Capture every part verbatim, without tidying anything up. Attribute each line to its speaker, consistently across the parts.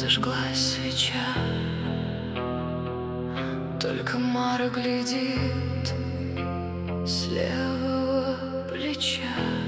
Speaker 1: зажглась свеча, только Мара глядит с левого плеча.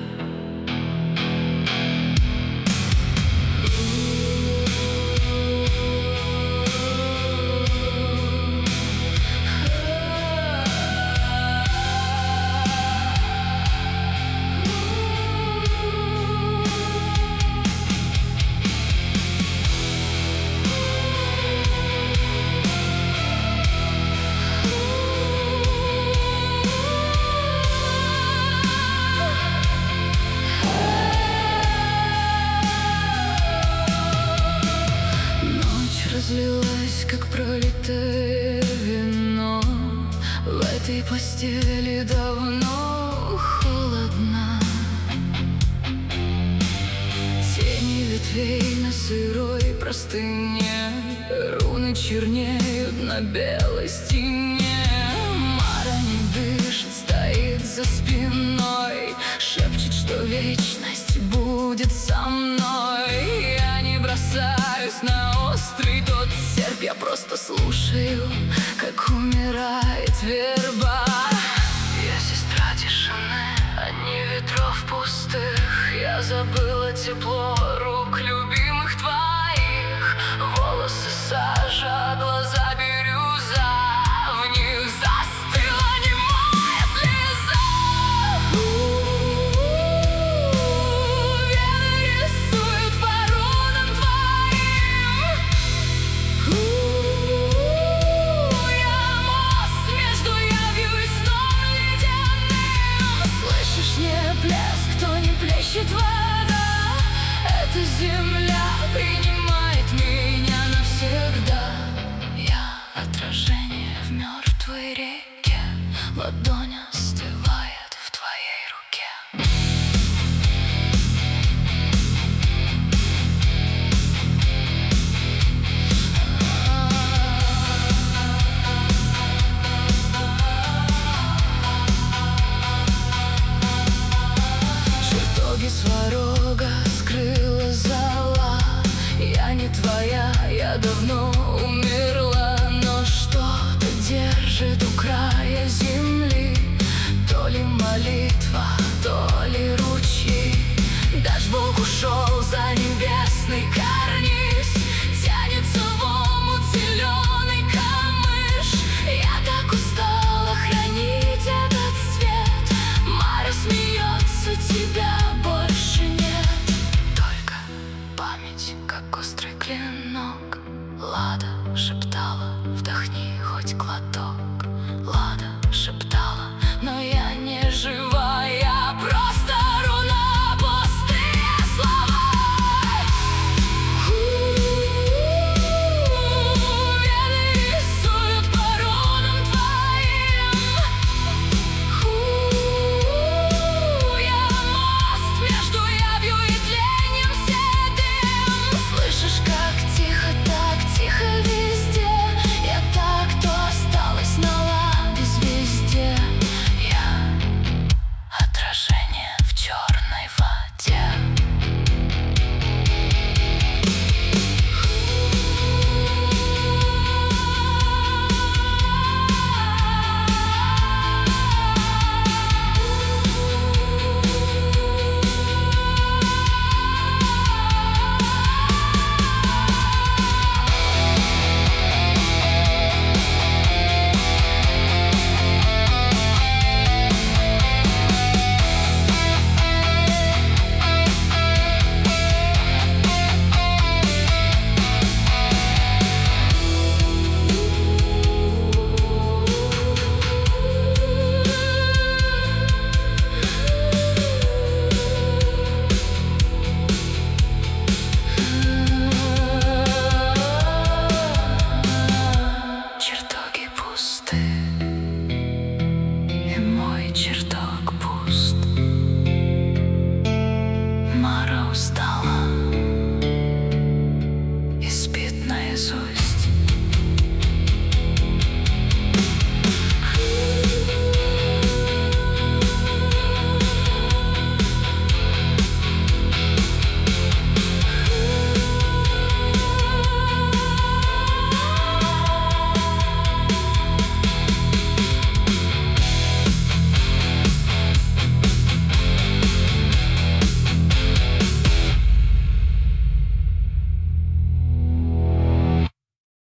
Speaker 1: Разлилась, как пролитое вино. В этой постели давно холодно. Тени ветвей на сырой простыне, руны чернеют на белой стене. Мара не дышит, стоит за спиной, шепчет, что вечность будет со мной. Я не бросаюсь на острый тот серп, я просто слушаю, как умирает верба. Я сестра тишины, а не ветров пустых. Я забыла тепло рук любимых твоих. Волосы сажа, глаза бирюза, в них застыла немая слеза. Вены рисуют по рунам твоим. Я мост между явью и сном ледяным. Слышишь, не плеск, кто не плещет вода. Эта земля принимает меня навсегда. Я отражение в мертвой реке, ладонь остывает в твоей руке. Чертоги сварога скрыла зола. Я не твоя, я давно умерла, но что-то держит у края земли. То ли молитва, то ли ручьи. Даже Бог ушел за небесный карниз. Тянется в омут зеленый камыш. Я так устала хранить этот свет. Мара смеется, тебя больше нет. Только память, как острый клинок. Лада шептала, вдохни хоть глоток. Лада шептала, но я не жива. Я просто руна, пустые слова. Вены рисуют по рунам твоим. Я мост между явью и тлением седым. Слышишь, как тихо, так тихо везде. Я так, кто осталась на ладе звезде. Я отражение в черной воде. Чертоги пусты, и мой чертог